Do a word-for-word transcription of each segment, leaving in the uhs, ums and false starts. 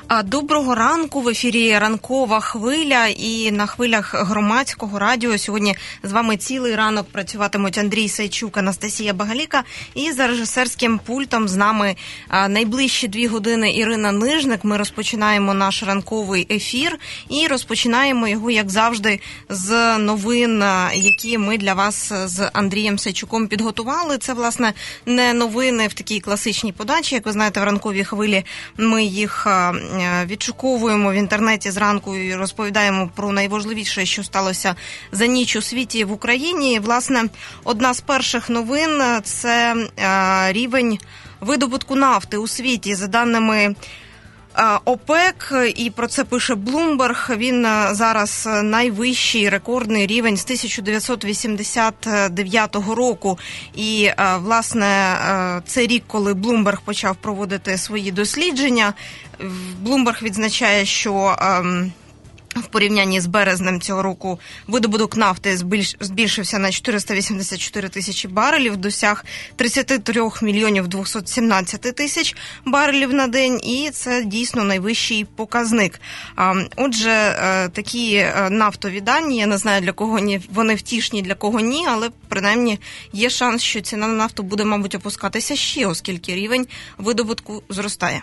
Доброго ранку, в ефірі «Ранкова хвиля» і на хвилях громадського радіо. Сьогодні з вами цілий ранок працюватимуть Андрій Сайчук, Анастасія Багаліка, і за режисерським пультом з нами найближчі дві години Ірина Нижник. Ми розпочинаємо наш ранковий ефір і розпочинаємо його, як завжди, з новин, які ми для вас з Андрієм Сайчуком підготували. Це, власне, не новини в такій класичній подачі. Як ви знаєте, в «Ранковій хвилі» ми їх відшуковуємо в інтернеті зранку і розповідаємо про найважливіше, що сталося за ніч у світі і в Україні. Власне, одна з перших новин – це рівень видобутку нафти у світі. За даними ОПЕК, і про це пише Bloomberg, він зараз найвищий рекордний рівень з тисяча дев'ятсот вісімдесят дев'ятого року. І, власне, це рік, коли Bloomberg почав проводити свої дослідження. Bloomberg відзначає, що в порівнянні з березнем цього року видобуток нафти збільшився на чотириста вісімдесят чотири тисячі барелів, досяг тридцять три мільйонів двісті сімнадцять тисяч барелів на день, і це дійсно найвищий показник. Отже, такі нафтові дані, я не знаю, для кого вони втішні, для кого ні, але принаймні є шанс, що ціна на нафту буде, мабуть, опускатися ще, оскільки рівень видобутку зростає.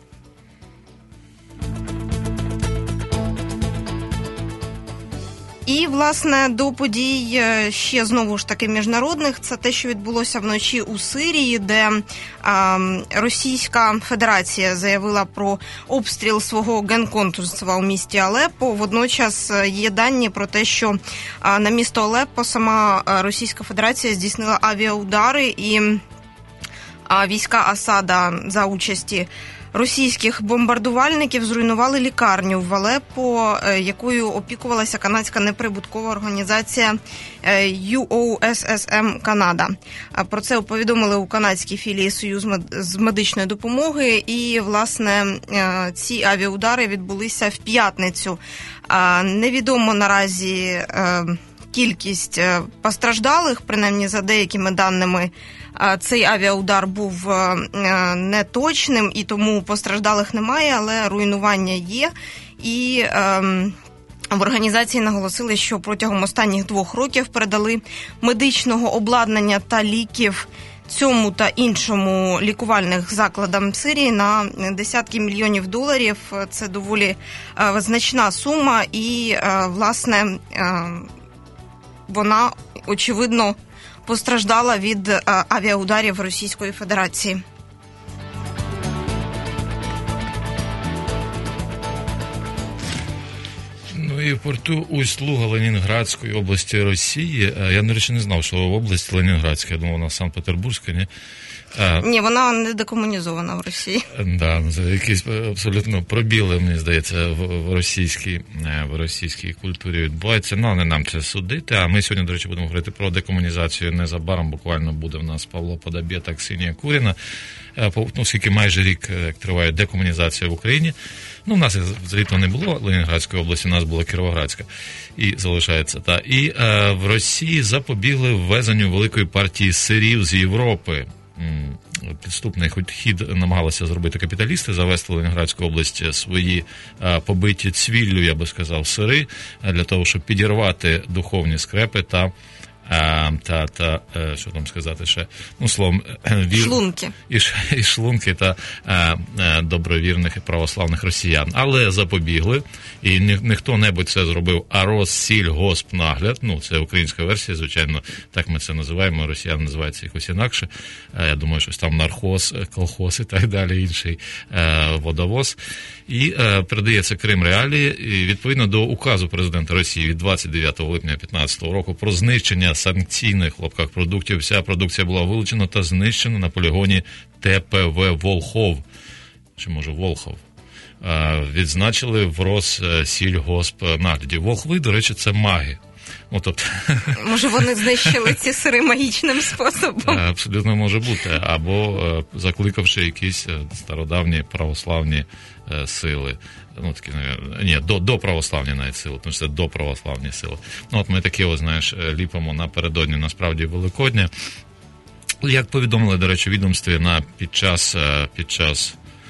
І, власне, до подій ще, знову ж таки, міжнародних. Це те, що відбулося вночі у Сирії, де а, Російська Федерація заявила про обстріл свого генконсульства у місті Алеппо. Водночас є дані про те, що а, на місто Алеппо сама Російська Федерація здійснила авіаудари, і а, війська Асада за участі російських бомбардувальників зруйнували лікарню в Алеппо, якою опікувалася канадська неприбуткова організація ю о ес ес ем Канада. Про це повідомили у канадській філії Союз з медичної допомоги, і, власне, ці авіаудари відбулися в п'ятницю. Невідомо наразі кількість постраждалих, принаймні за деякими даними, цей авіаудар був неточним, і тому постраждалих немає, але руйнування є. І ем, в організації наголосили, що протягом останніх двох років передали медичного обладнання та ліків цьому та іншому лікувальних закладам Сирії на десятки мільйонів доларів. Це доволі е, значна сума, і, е, власне, е, вона, очевидно, постраждала від авіаударів Російської Федерації. Ну і в порту Усть-Луга Ленінградської області Росії, я, до речі, не знав, що область Ленінградська, я думав, вона Санкт-Петербурзька, ні? Ні, вона не декомунізована в Росії. Да, це якісь абсолютно пробіли, мені здається, в російській, в російській культурі відбуваються. Ну, не нам це судити. А ми сьогодні, до речі, будемо говорити про декомунізацію незабаром. Буквально буде в нас Павло Подобєт та Ксенія Куріна. Ну, оскільки майже рік триває декомунізація в Україні. Ну, в нас взагалі не було Ленінградської області, у нас була Кіровоградська. І залишається. Та. І е, в Росії запобігли ввезенню великої партії сирів з Європи. Підступний хід намагалися зробити капіталісти, завести в Ленінградську область свої а, побиті цвіллю, я би сказав, сири, для того, щоб підірвати духовні скрепи та, а, та, та що там сказати ще, ну, словом, вір... шлунки. І, і шлунки та а, а, добровірних і православних росіян. Але запобігли, і ні, не хто-небудь це зробив, а Россільгоспнагляд, ну, це українська версія, звичайно, так ми це називаємо, росіяни називаються якось інакше. Я думаю, щось там нархоз, колхоз і так далі, інший е, водовоз. І е, передається Крим Реалії, і відповідно до указу президента Росії від двадцять дев'ятого липня дві тисячі п'ятнадцятого року про знищення санкційних в лапках продуктів. Вся продукція була вилучена та знищена на полігоні Те Пе Ве Волхов, чи може Волхов. Відзначили в Россільгоспнагляді. Волхви, до речі, це маги. Ну, тобто... Може, вони знищили ці сири магічним способом? Абсолютно може бути. Або закликавши якісь стародавні православні сили. Ну, такі, ні, до, до православні навіть сили, тому що це до православні сили. Ну, от ми такі, ось, знаєш, ліпимо напередодні, насправді, Великодня. Як повідомили, до речі, відомстві, на, під час, під час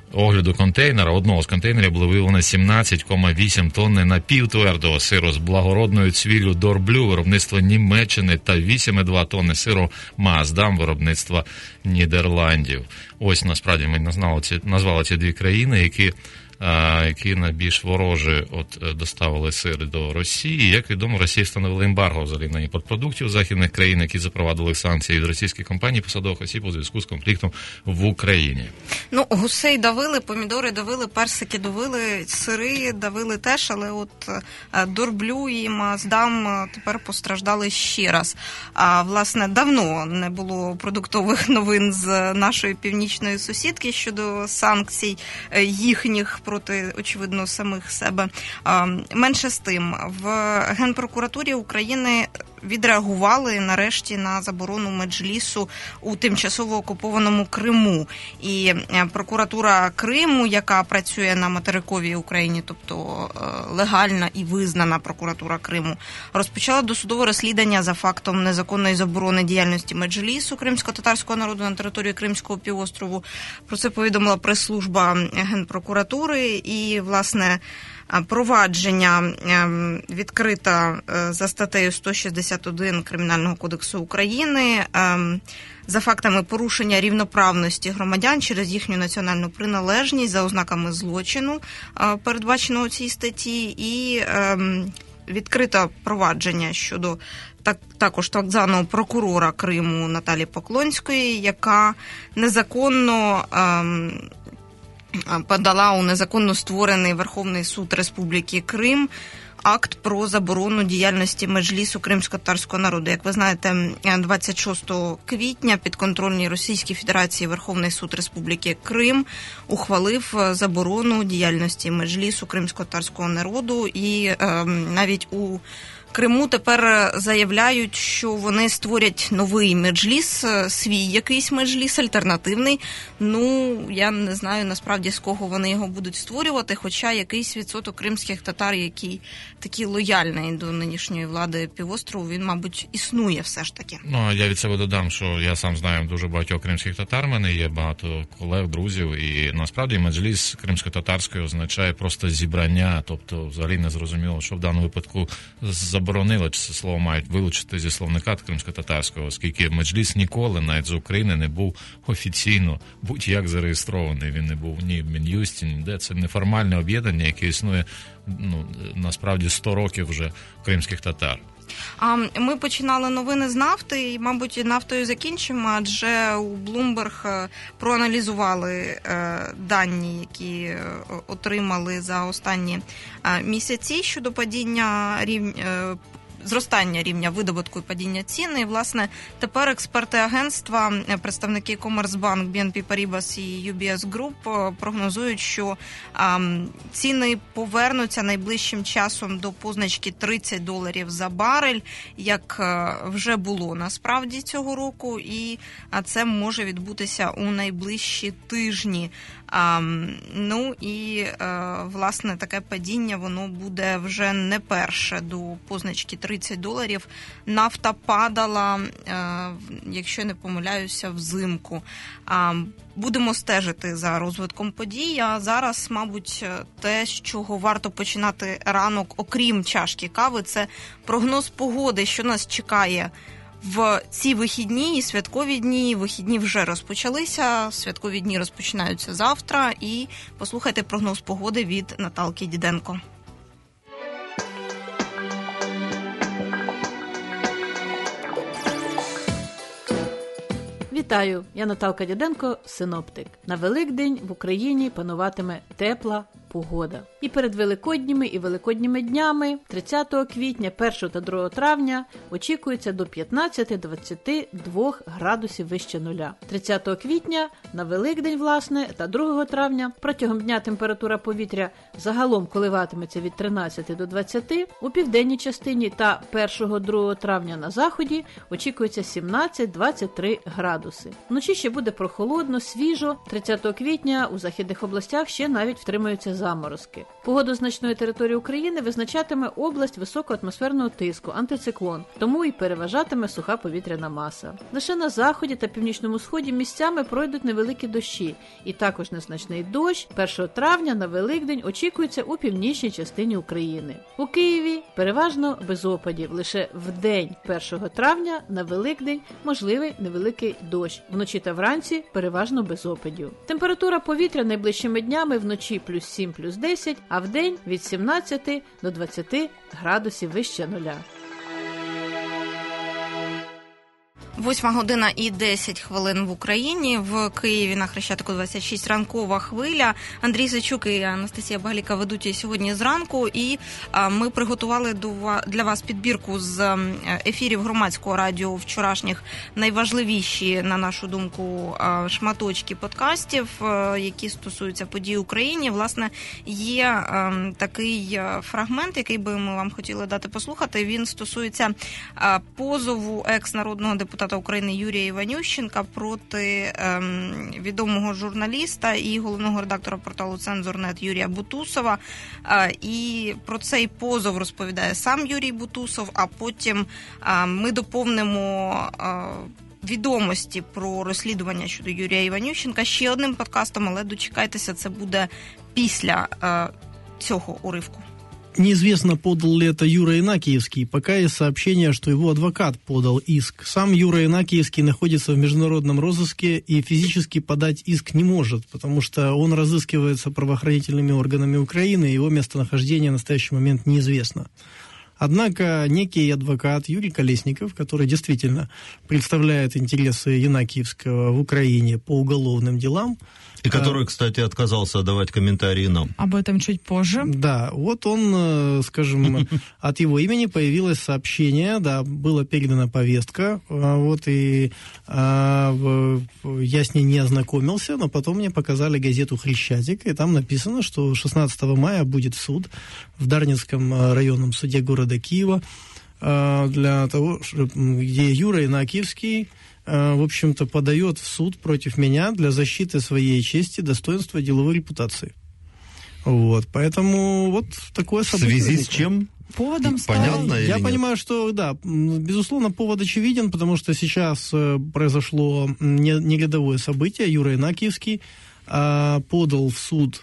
огляду контейнера, одного з контейнерів було виявлено сімнадцять цілих вісім тонни напівтвердого сиру з благородною цвіллю Дорблю виробництва Німеччини та вісім цілих два тонни сиру Маасдам виробництва Нідерландів. Ось насправді ми назвали ці, назвали ці дві країни, які які найбільш вороже от доставили сир до Росії. Як відомо, Росія встановила ембарго взагалі на імпорт продуктів західних країн, які запровадили санкції від російських компаній, посадових осіб у зв'язку з конфліктом в Україні. Ну, гусей давили, помідори давили, персики давили, сири давили теж, але от Дорблю і Маасдам тепер постраждали ще раз. А, власне, давно не було продуктових новин з нашої північної сусідки щодо санкцій їхніх проти, очевидно, самих себе. Менше з тим, в Генпрокуратурі України відреагували нарешті на заборону меджлісу у тимчасово окупованому Криму. І прокуратура Криму, яка працює на материковій Україні, тобто легальна і визнана прокуратура Криму, розпочала досудове розслідування за фактом незаконної заборони діяльності меджлісу кримсько-татарського народу на території Кримського півострову. Про це повідомила прес-служба Генпрокуратури і, власне, провадження відкрито за статтею сто шістдесят один Кримінального кодексу України за фактами порушення рівноправності громадян через їхню національну приналежність за ознаками злочину, передбаченого у цій статті, і відкрито провадження щодо так, також так званого прокурора Криму Наталії Поклонської, яка незаконно подала у незаконно створений Верховний суд Республіки Крим акт про заборону діяльності меджлісу кримсько-татарського народу. Як ви знаєте, двадцять шостого квітня підконтрольній Російській Федерації Верховний суд Республіки Крим ухвалив заборону діяльності меджлісу кримсько-татарського народу, і е, навіть у Криму тепер заявляють, що вони створять новий меджліс, свій якийсь меджліс, альтернативний. Ну, я не знаю насправді, з кого вони його будуть створювати, хоча якийсь відсоток кримських татар, який такий лояльний до нинішньої влади півострову, він, мабуть, існує все ж таки. Ну, я від себе додам, що я сам знаю дуже багатьох кримських татар, в мене є багато колег, друзів, і насправді меджліс кримсько-татарської означає просто зібрання, тобто взагалі не зрозуміло, що в даному випадку заборонили, чи це слово мають вилучити зі словника кримсько-татарського, оскільки меджліс ніколи, навіть з України, не був офіційно будь-як зареєстрований. Він не був ні в Мін'юсті, ніде. Це неформальне об'єднання, яке існує, ну, насправді сто років вже кримських татар. А ми починали новини з нафти, і, мабуть, нафтою закінчимо, адже у Bloomberg проаналізували дані, які отримали за останні місяці щодо падіння рівня, зростання рівня видобутку і падіння цін. І, власне, тепер експерти агентства, представники Commerzbank, бі ен пі Paribas і ю бі ес Group прогнозують, що а, ціни повернуться найближчим часом до позначки тридцять доларів за барель, як а, вже було насправді цього року, і а, це може відбутися у найближчі тижні. А, ну і, а, власне, таке падіння, воно буде вже не перше до позначки тридцять доларів. Нафта падала, а, якщо не помиляюся, взимку. А, будемо стежити за розвитком подій, а зараз, мабуть, те, з чого варто починати ранок, окрім чашки кави, це прогноз погоди, що нас чекає в ці вихідні і святкові дні. Вихідні вже розпочалися, святкові дні розпочинаються завтра. І послухайте прогноз погоди від Наталки Діденко. Вітаю, я Наталка Діденко, синоптик. На Великдень в Україні пануватиме тепла погода. І перед Великодніми і Великодніми днями тридцятого квітня, першого та другого травня очікується до п'ятнадцять-двадцять два градусів вище нуля. тридцятого квітня на Великдень, власне, та другого травня протягом дня температура повітря загалом коливатиметься від тринадцяти до двадцяти, у південній частині та першого-другого травня на заході очікується сімнадцять-двадцять три градуси. Вночі ще буде прохолодно, свіжо. тридцятого квітня у західних областях ще навіть втримаються заморозки. Погоду значної території України визначатиме область високого атмосферного тиску, антициклон, тому і переважатиме суха повітряна маса. Лише на заході та північному сході місцями пройдуть невеликі дощі, і також незначний дощ першого травня на Великдень очікується у північній частині України. У Києві переважно без опадів, лише в день першого травня на Великдень можливий невеликий дощ, вночі та вранці переважно без опадів. Температура повітря найближчими днями вночі плюс сім, плюс десять, а в день від сімнадцяти до двадцяти градусів вище нуля. Восьма година і десять хвилин в Україні. В Києві на Хрещатику двадцять шість ранкова хвиля. Андрій Сайчук і Анастасія Багаліка ведуть її сьогодні зранку. І а, ми приготували для вас підбірку з ефірів Громадського радіо вчорашніх, найважливіші, на нашу думку, шматочки подкастів, які стосуються подій в Україні. Власне, є а, такий фрагмент, який би ми вам хотіли дати послухати. Він стосується а, позову екс-народного депутата України Юрія Іванющенка проти ем, відомого журналіста і головного редактора порталу «Цензор.нет» Юрія Бутусова. Е, і про цей позов розповідає сам Юрій Бутусов, а потім е, ми доповнимо е, відомості про розслідування щодо Юрія Іванющенка ще одним подкастом, але дочекайтеся, це буде після е, цього уривку. Неизвестно, подал ли это Юра Инакиевский, пока есть сообщение, что его адвокат подал иск. Сам Юра Инакиевский находится в международном розыске и физически подать иск не может, потому что он разыскивается правоохранительными органами Украины, и его местонахождение в настоящий момент неизвестно. Однако некий адвокат Юрий Колесников, который действительно представляет интересы Янакиевского в Украине по уголовным делам, и который, кстати, отказался давать комментарии нам. Об этом чуть позже. Да, вот он, скажем, от его имени появилось сообщение, да, была передана повестка, вот, и а, я с ней не ознакомился, но потом мне показали газету «Хрещатик», и там написано, что шестнадцатого мая будет суд в Дарницком районном суде города Киева, для того, где Юра Инакиевский, в общем-то, подает в суд против меня для защиты своей чести, достоинства, деловой репутации. Вот, поэтому вот такое событие. В связи с чем? Поводом стало? Понятно или Я нет? понимаю, что, да, безусловно, повод очевиден, потому что сейчас произошло нерядовое событие. Юра Инакиевский подал в суд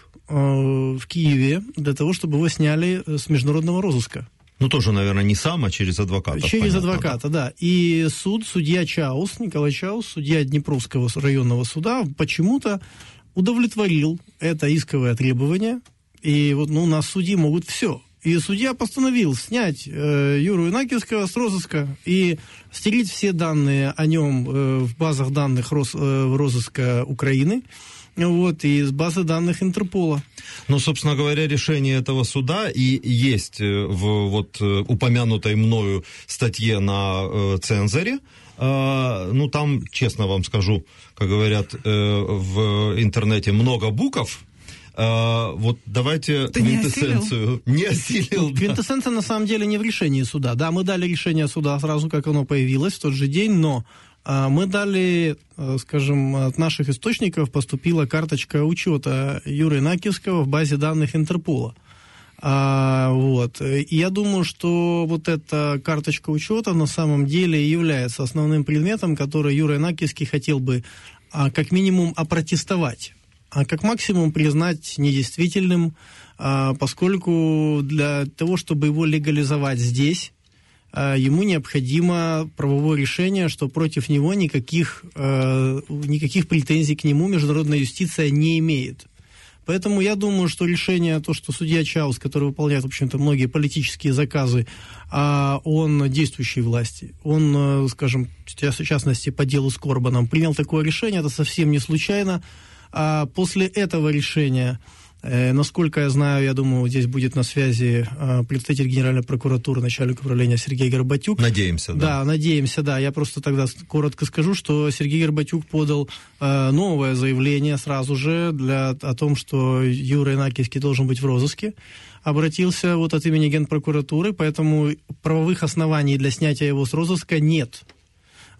в Киеве для того, чтобы его сняли с международного розыска. Ну, тоже, наверное, не сам, а через адвоката. Через понятно, адвоката, да. да. И суд, судья Чаус, Николай Чаус, судья Днепровского районного суда, почему-то удовлетворил это исковое требование. И вот, ну, у нас судьи могут все. И судья постановил снять э, Юру Инакиевского с розыска и стереть все данные о нем э, в базах данных роз, э, розыска Украины. Вот, и из базы данных Интерпола. Ну, собственно говоря, решение этого суда и есть в вот упомянутой мною статье на э, «Цензоре». Э, ну, там, честно вам скажу, как говорят э, в интернете, много букв. Э, вот давайте Ты квинтэссенцию. Не осилил. Не Квинтэссенция на самом деле не в решении суда. Да, мы дали решение суда сразу, как оно появилось, в тот же день, но мы дали, скажем, от наших источников поступила карточка учета Юрия Инакиевского в базе данных Интерпола. А, вот. И я думаю, что вот эта карточка учета на самом деле является основным предметом, который Юра Инакиевский хотел бы а, как минимум опротестовать, а как максимум признать недействительным, а, поскольку для того, чтобы его легализовать здесь, ему необходимо правовое решение, что против него никаких, э, никаких претензий к нему международная юстиция не имеет. Поэтому я думаю, что решение, то, что судья Чаус, который выполняет, в общем-то, многие политические заказы, а он действующей власти, он, скажем, в частности, по делу с Корбаном, принял такое решение, это совсем не случайно. А после этого решения, насколько я знаю, я думаю, здесь будет на связи представитель Генеральной прокуратуры, начальник управления Сергей Горбатюк. Надеемся, да. Да, надеемся, да. Я просто тогда коротко скажу, что Сергей Горбатюк подал новое заявление сразу же для, о том, что Юра Инакиевский должен быть в розыске. Обратился вот от имени Генпрокуратуры, поэтому правовых оснований для снятия его с розыска нет.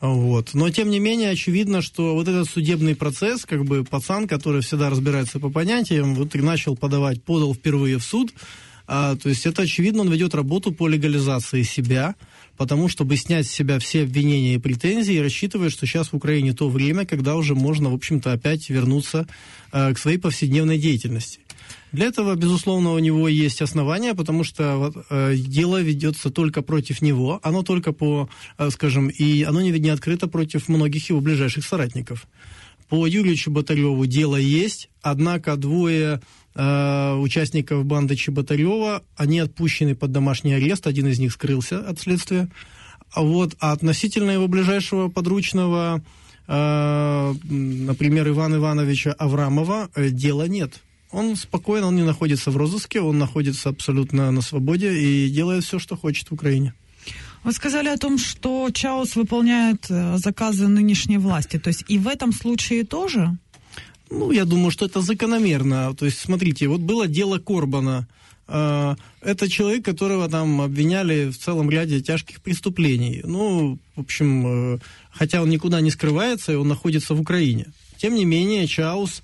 Вот. Но, тем не менее, очевидно, что вот этот судебный процесс, как бы пацан, который всегда разбирается по понятиям, вот и начал подавать, подал впервые в суд, а, то есть это, очевидно, он ведет работу по легализации себя, потому чтобы снять с себя все обвинения и претензии, и рассчитывает, что сейчас в Украине то время, когда уже можно, в общем-то, опять вернуться а, к своей повседневной деятельности. Для этого, безусловно, у него есть основания, потому что вот, э, дело ведется только против него, оно только по, э, скажем, и оно не, не открыто против многих его ближайших соратников. По Юрию Чеботареву дело есть, однако двое э, участников банды Чеботарева, они отпущены под домашний арест, один из них скрылся от следствия. А, вот, а относительно его ближайшего подручного, э, например, Ивана Ивановича Аврамова, э, дела нет. Он спокойно, он не находится в розыске, он находится абсолютно на свободе и делает все, что хочет в Украине. Вы сказали о том, что Чаус выполняет заказы нынешней власти. То есть и в этом случае тоже? Ну, я думаю, что это закономерно. То есть, смотрите, вот было дело Корбана. Это человек, которого там обвиняли в целом ряде тяжких преступлений. Ну, в общем, хотя он никуда не скрывается, и он находится в Украине. Тем не менее, Чаус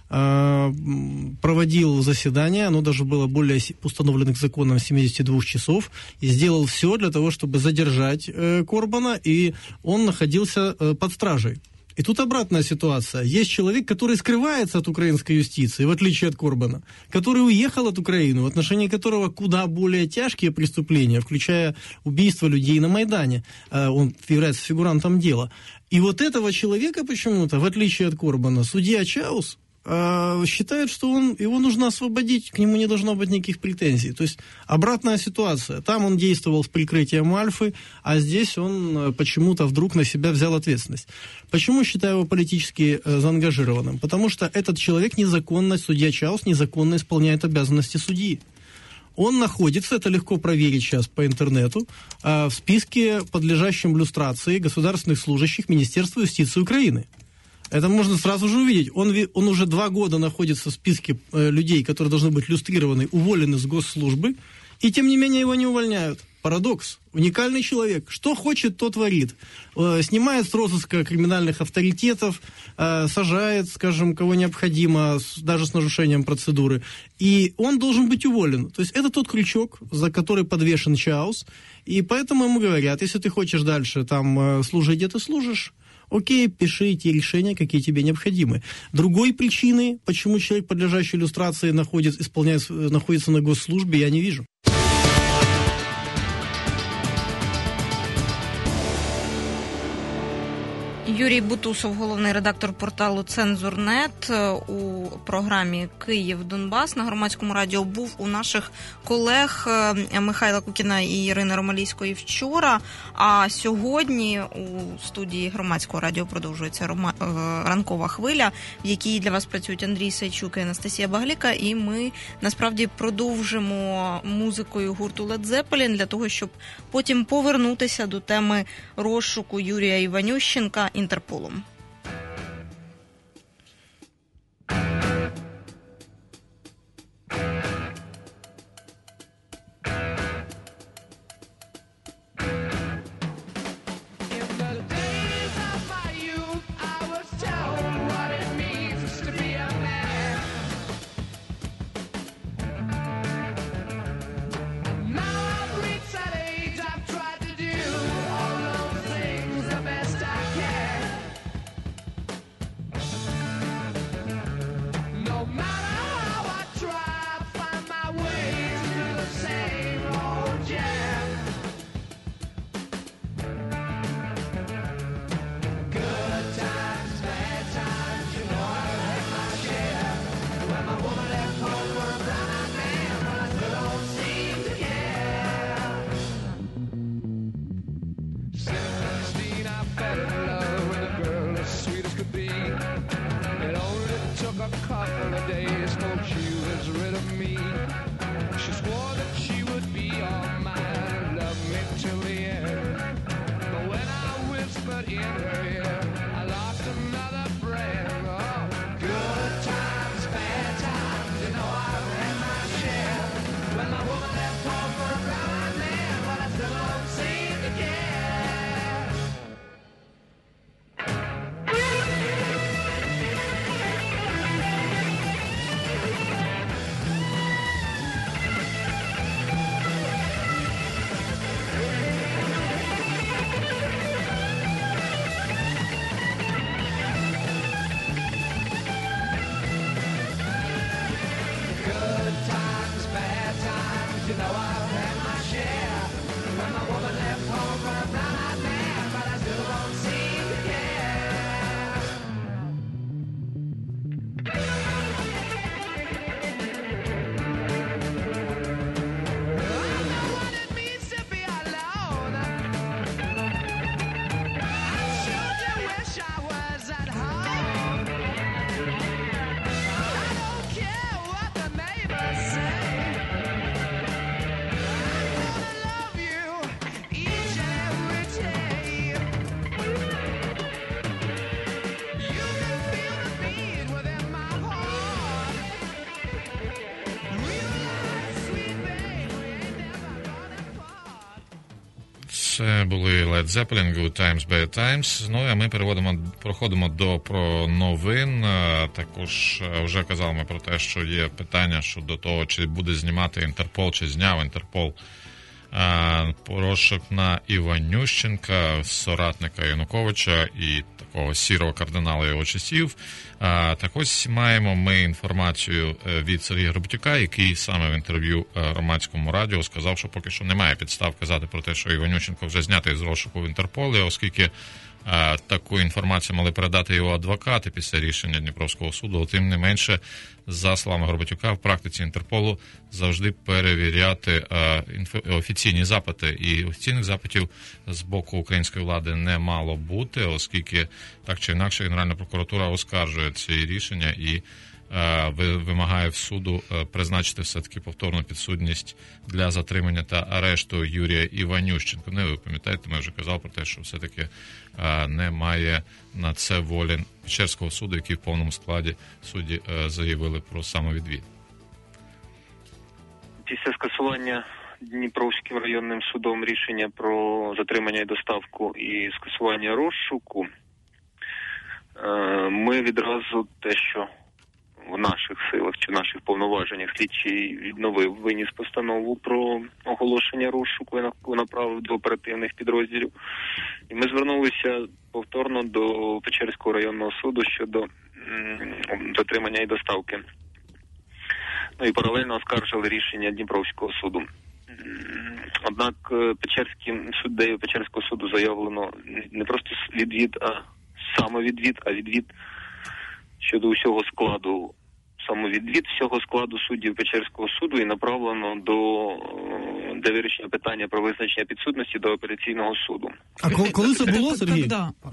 проводил заседание, оно даже было более установленных законом семьдесят два часов, и сделал все для того, чтобы задержать э, Корбана, и он находился э, под стражей. И тут обратная ситуация. Есть человек, который скрывается от украинской юстиции, в отличие от Корбана, который уехал от Украины, в отношении которого куда более тяжкие преступления, включая убийство людей на Майдане. Э, он является фигурантом дела. И вот этого человека почему-то, в отличие от Корбана, судья Чаус считает, что он, его нужно освободить, к нему не должно быть никаких претензий. То есть обратная ситуация. Там он действовал с прикрытием Альфы, а здесь он почему-то вдруг на себя взял ответственность. Почему считаю его политически заангажированным? Потому что этот человек незаконно, судья Чаус, незаконно исполняет обязанности судьи. Он находится, это легко проверить сейчас по интернету, в списке, подлежащем люстрации государственных служащих Министерства юстиции Украины. Это можно сразу же увидеть. Он, он уже два года находится в списке э, людей, которые должны быть люстрированы, уволены с госслужбы, и тем не менее его не увольняют. Парадокс. Уникальный человек. Что хочет, то творит. Э, снимает с розыска криминальных авторитетов, э, сажает, скажем, кого необходимо, с, даже с нарушением процедуры. И он должен быть уволен. То есть это тот крючок, за который подвешен Чаус. И поэтому ему говорят, если ты хочешь дальше там э, служить, где ты служишь, окей, пиши те решения, какие тебе необходимы. Другой причины, почему человек, подлежащий иллюстрации, находится, исполняет, находится на госслужбе, я не вижу. Юрій Бутусов, головний редактор порталу «Цензурнет», у програмі «Київ-Донбас» на Громадському радіо був у наших колег Михайла Кукіна і Ірини Ромалійської вчора, а сьогодні у студії Громадського радіо продовжується ранкова хвиля, в якій для вас працюють Андрій Сайчук і Анастасія Багаліка, і ми насправді продовжимо музикою гурту Led Zeppelin для того, щоб потім повернутися до теми розшуку Юрія Іванющенка Інтерполом. Це були Led Zeppelin, Good Times, Bad Times. Ну, а ми переводимо, проходимо до про новин. Також вже казали ми про те, що є питання щодо того, чи буде знімати Інтерпол, чи зняв Інтерпол розшук на Іванющенка, соратника Януковича і такого сірого кардинала його часів. Так ось маємо ми інформацію від Сергія Горбатюка, який саме в інтерв'ю Громадському радіо сказав, що поки що немає підстав казати про те, що Іванющенко вже знятий з розшуку в Інтерполі, оскільки таку інформацію мали передати його адвокати після рішення Дніпровського суду. Тим не менше, за словами Горбатюка, в практиці Інтерполу завжди перевіряти офіційні запити. І офіційних запитів з боку української влади не мало бути, оскільки так чи інакше Генеральна прокуратура оскаржує ці рішення і вимагає в суду призначити все-таки повторну підсудність для затримання та арешту Юрія Іванющенка. Ну, ви пам'ятаєте, ми вже казали про те, що все-таки немає на це волі Печерського суду, який в повному складі судді заявили про самовідвід. Після скасування Дніпровським районним судом рішення про затримання і доставку і скасування розшуку, ми відразу те, що в наших силах чи в наших повноваженнях слідчий відновив, виніс постанову про оголошення розшуку і направив до оперативних підрозділів. І ми звернулися повторно до Печерського районного суду щодо м, затримання і доставки. Ну і паралельно оскаржили рішення Дніпровського суду. Однак Печерським суддею Печерського суду заявлено не просто відвід, а самовідвід, а відвід щодо усього складу, самовідвід всього складу суддів Печерського суду і направлено до, до вирішення питання про визначення підсудності до апеляційного суду. А коли, коли це було, Сергій?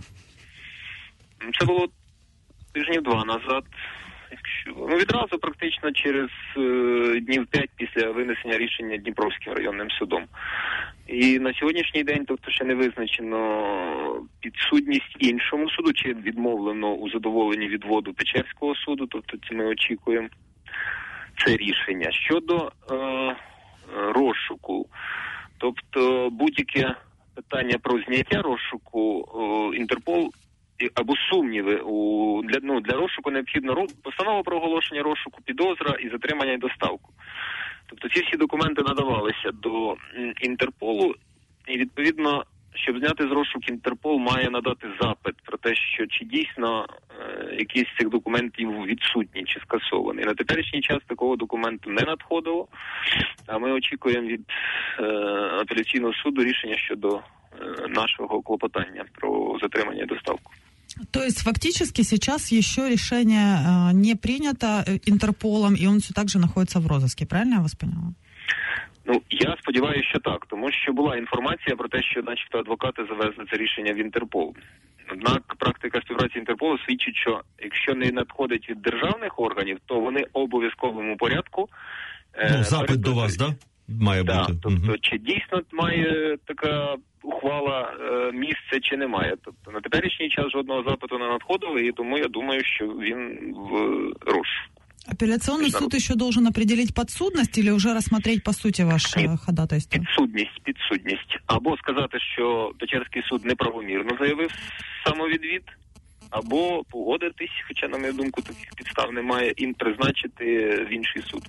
Це було тижнів два назад. Якщо, ну, відразу практично через е, днів п'ять після винесення рішення Дніпровським районним судом. І на сьогоднішній день, тобто ще не визначено підсудність іншому суду, чи відмовлено у задоволенні відводу Печерського суду, тобто ми очікуємо це рішення. Щодо е, розшуку, тобто будь-яке питання про зняття розшуку, е, Інтерпол або сумніви у для ну для розшуку необхідно постанова про оголошення розшуку, підозра і затримання і доставку. Тобто ці всі документи надавалися до Інтерполу, і відповідно, щоб зняти з розшуку, Інтерпол має надати запит про те, що чи дійсно е, якісь з цих документів відсутні чи скасовані. На теперішній час такого документу не надходило, а ми очікуємо від е, апеляційного суду рішення щодо е, нашого клопотання про затримання і доставку. То есть фактически сейчас еще решение э, не принято Интерполом, и он все так же находится в розыске, правильно я вас поняла? Ну, я сподіваюся, що так, тому що була інформація про те, що начебто адвокати завезли це рішення в Інтерпол. Однак практика співпраці Інтерполу свідчить, що якщо не надходить від державних органів, то вони обов'язковому порядку... Ну, е, запит до вас, да? Має да, бути. Тобто, угу. Чи дійсно має така ухвала е, місце, чи немає. Тобто на теперішній час жодного запиту не надходило, і тому я думаю, що він в розшуку. Апелляционный суд еще должен определить подсудность или уже рассмотреть по суті ваше ходатайство? Підсудність, підсудність. Або сказати, що Печерський суд неправомірно заявив самовідвід, або погодитись, хоча, на мою думку, таких підстав немає, і призначити в інший суд.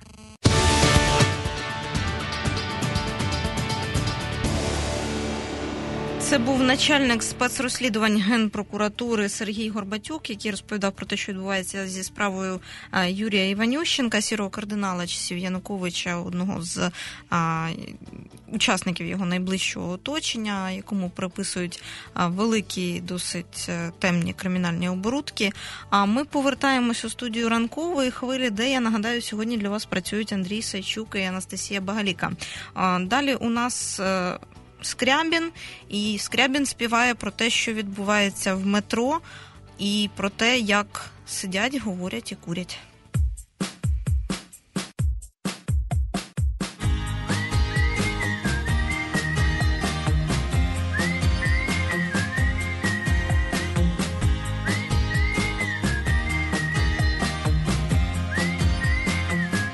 Це був начальник спецрозслідувань Генпрокуратури Сергій Горбатюк, який розповідав про те, що відбувається зі справою Юрія Іванющенка, сірого кардинала часів Януковича, одного з а, учасників його найближчого оточення, якому приписують а, великі, досить темні кримінальні оборудки. А ми повертаємось у студію ранкової хвилі, де, я нагадаю, сьогодні для вас працюють Андрій Сайчук і Анастасія Багаліка. А, далі у нас... Скрябін, і Скрябін співає про те, що відбувається в метро, і про те, як сидять, говорять і курять.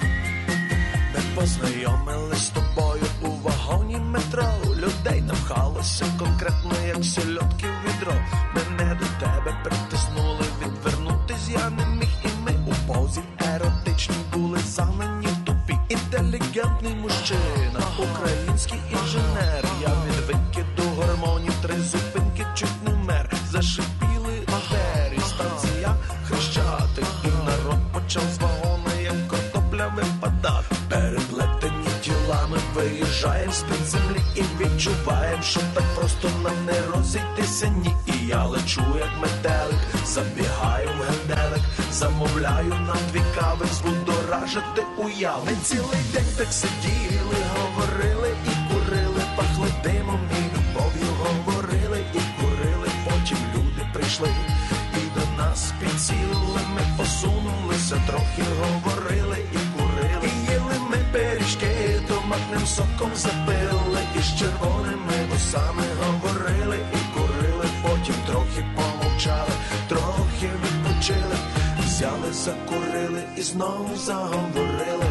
Ми познайомились з тобою у вагоні метро, людей напхало сталося конкретно, як сельодки в відро. Мене до тебе притиснули, відвернутись я не міг, і ми у позі еротичні були загнані в тупі. Інтелігентний мужчина, український інженер. Я від викиду гормонів три зупинки чуть не мер. Зашипіли двері, станція Хрещатик, і народ почав з вагона, як картопля випадати. Переплетені тілами виїжджаєм з-під землі і відчуваєм, що так просто нам не розійтися, ні. І я лечу, як метелик, забігаю в генделик, замовляю нам дві кави, збудоражити уяви. Ми цілий день так сиділи, говорили і курили, пахли димом і любов'ю, говорили і курили, потім люди прийшли і до нас підсіли. Ми посунулися, трохи говорили і курили, і їли ми пиріжки, томатним соком запили, і з червоними вусами говорили і курили, потім трохи помовчали, трохи відпочили, взяли, закурили і знову заговорили.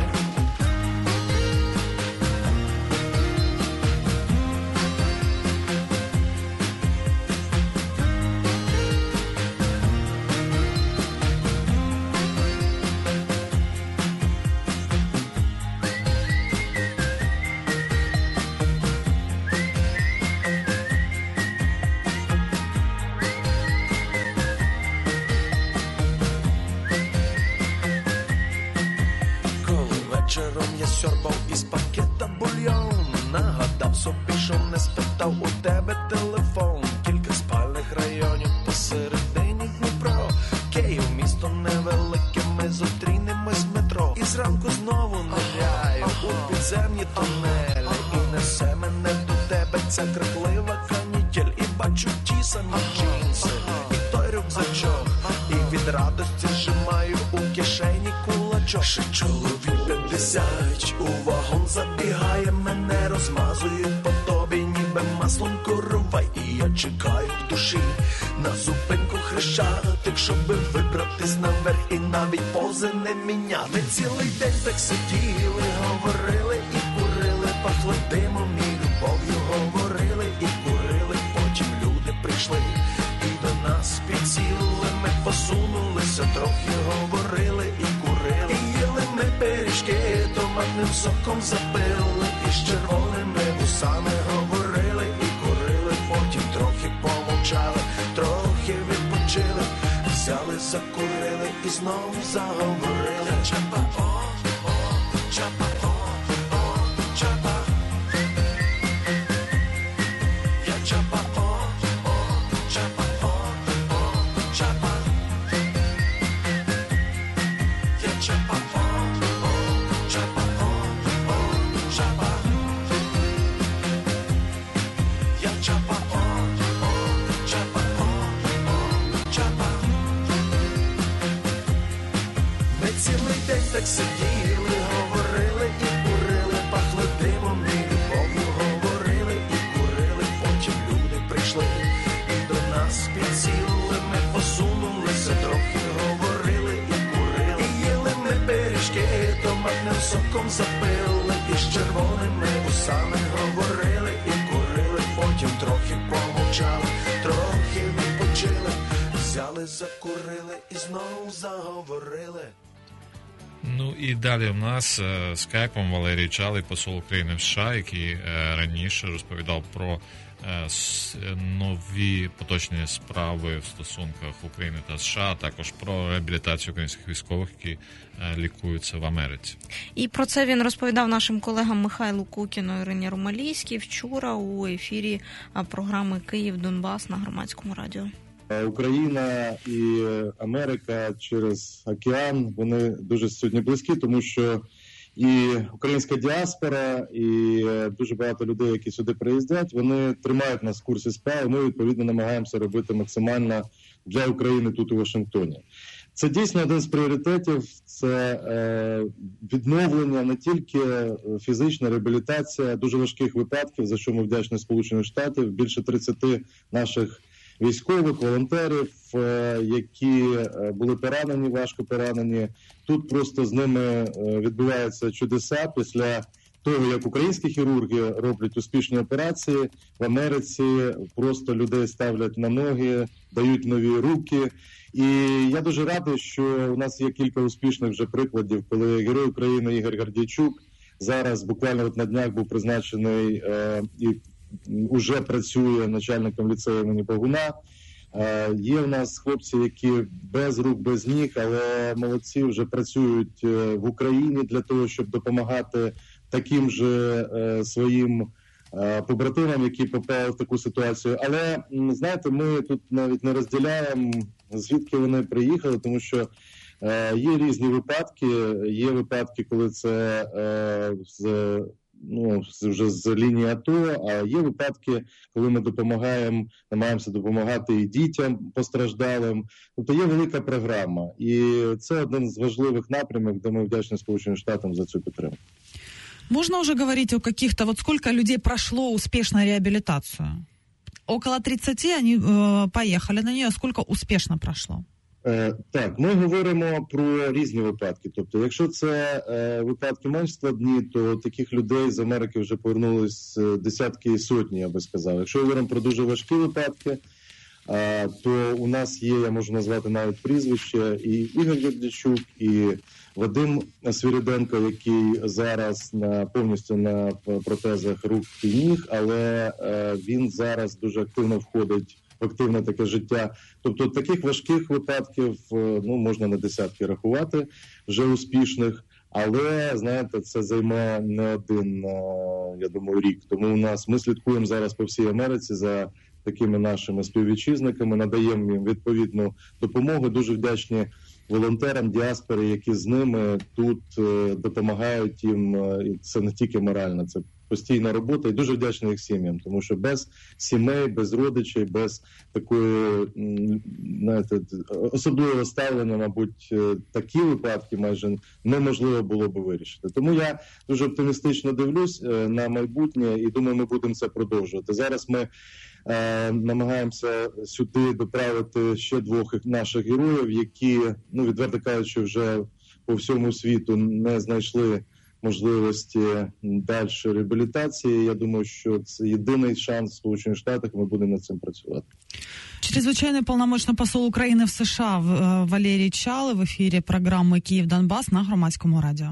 Вечором я сьорбав із пакета бульйон, нагадав собі, що не спитав у тебе телефон. Кілька спальних районів посередині Дніпро, Київ місто невелике, ми зустрінемось в метро. І зранку знову ниряю у підземні тунелі, і несе мене до тебе ця криклива канітель. І бачу ті самі джинси, і той рюкзачок, і від радості зжимаю у кишені кулачок. Ще чоловік п'ятдесят у вагон забігає, мене розмазує по тобі, ніби маслом коровай. І я чекаю в душі на зупинку Хрещатик, щоби вибратись наверх і навіть пози не міняти. Ми цілий день так сиділи, говорили і курили, пахли димом і любов'ю, говорили і курили, потім люди прийшли і до нас підсіли. Ми посунулися, трохи говорили і курили, і їли ми пиріжки, томатним соком запили, і з червоними вусами говорили і курили, потім трохи помовчали, трохи відпочили, взяли, закурили і знову заговорили. Чапа-о, о, чапа-о, о, чапа. Я чапа-о, о, чапа-о, о, чапа. Я чапа-о, о, чапа-о, о, чапа. Я чапа-о, о, чапа-о, о, чапа. Ми цілий день так сиділи, говорили і курили, пахли димом і любов'ю, говорили і курили, потім люди прийшли і до нас підсіли. Ми посунулися, трохи говорили і курили, і їли ми пиріжки, томатним соком запили, і з червоними вусами говорили і курили, потім трохи помовчали, трохи відпочили, взяли, закурили і знову заговорили. Ну і далі в нас е, скайпом Валерій Чалий, посол України в США, який е, раніше розповідав про е, с, нові поточні справи в стосунках України та США, а також про реабілітацію українських військових, які е, лікуються в Америці. І про це він розповідав нашим колегам Михайлу Кукіну і Ірині Ромалійській вчора у ефірі програми «Київ-Донбас» на Громадському радіо. Україна і Америка через океан, вони дуже сьогодні близькі, тому що і українська діаспора, і дуже багато людей, які сюди приїздять, вони тримають нас в курсі справи, ми, відповідно, намагаємося робити максимально для України тут у Вашингтоні. Це дійсно один з пріоритетів, це е, відновлення не тільки фізична реабілітація дуже важких випадків, за що ми вдячні Сполучених Штатів, більше тридцять наших військових, волонтерів, які були поранені, важко поранені. Тут просто з ними відбуваються чудеса після того, як українські хірурги роблять успішні операції, в Америці просто людей ставлять на ноги, дають нові руки. І я дуже радий, що у нас є кілька успішних вже прикладів, коли Герой України Ігор Гордійчук зараз буквально от на днях був призначений е, і вже працює начальником ліцею імені Богуна. Е, є в нас хлопці, які без рук, без ніг, але молодці, вже працюють в Україні для того, щоб допомагати таким же е, своїм е, побратимам, які попали в таку ситуацію. Але, знаєте, ми тут навіть не розділяємо, звідки вони приїхали, тому що е, є різні випадки. Є випадки, коли це е, з, ну, вже з лінії АТО, а є випадки, коли ми допомагаємо, намагаємося допомагати і дітям постраждалим. Тобто є велика програма. І це один з важливих напрямів, де ми вдячні Сполученим Штатам за цю підтримку. Можно уже говорить о каких-то, вот сколько людей прошло успешно реабилитацию? Около тридцати они э, поехали на нее, а сколько успешно прошло? Е, так, ми говоримо про різні випадки. Тобто, якщо це е, випадки менш складні, то таких людей з Америки вже повернулись десятки і сотні, я би сказав. Якщо говоримо про дуже важкі випадки, е, то у нас є, я можу назвати навіть прізвище, і Ігор Гордійчук, і Вадим Свириденко, який зараз на, повністю на протезах рук і ніг, але е, він зараз дуже активно входить в активне таке життя. Тобто таких важких випадків, ну, можна на десятки рахувати, вже успішних, але, знаєте, це займе не один, я думаю, рік. Тому у нас, ми слідкуємо зараз по всій Америці за такими нашими співвітчизниками, надаємо їм відповідну допомогу, дуже вдячні волонтерам діаспори, які з ними тут е, допомагають їм, і це не тільки морально, це постійна робота, і дуже вдячний їх сім'ям, тому що без сімей, без родичів, без такої, знаєте, особливого ставлення, мабуть, такі випадки майже неможливо було би вирішити. Тому я дуже оптимістично дивлюсь на майбутнє і думаю, ми будемо це продовжувати. Зараз ми е, намагаємося сюди доправити ще двох наших героїв, які, ну, відверто кажучи, вже по всьому світу не знайшли можливості далі реабілітації. Я думаю, що це єдиний шанс в Сполучених Штатах, ми будемо над цим працювати. Чрезвычайный полномочный посол Украины в США Валерий Чалы в эфире программы «Київ-Донбас» на Громадському радио.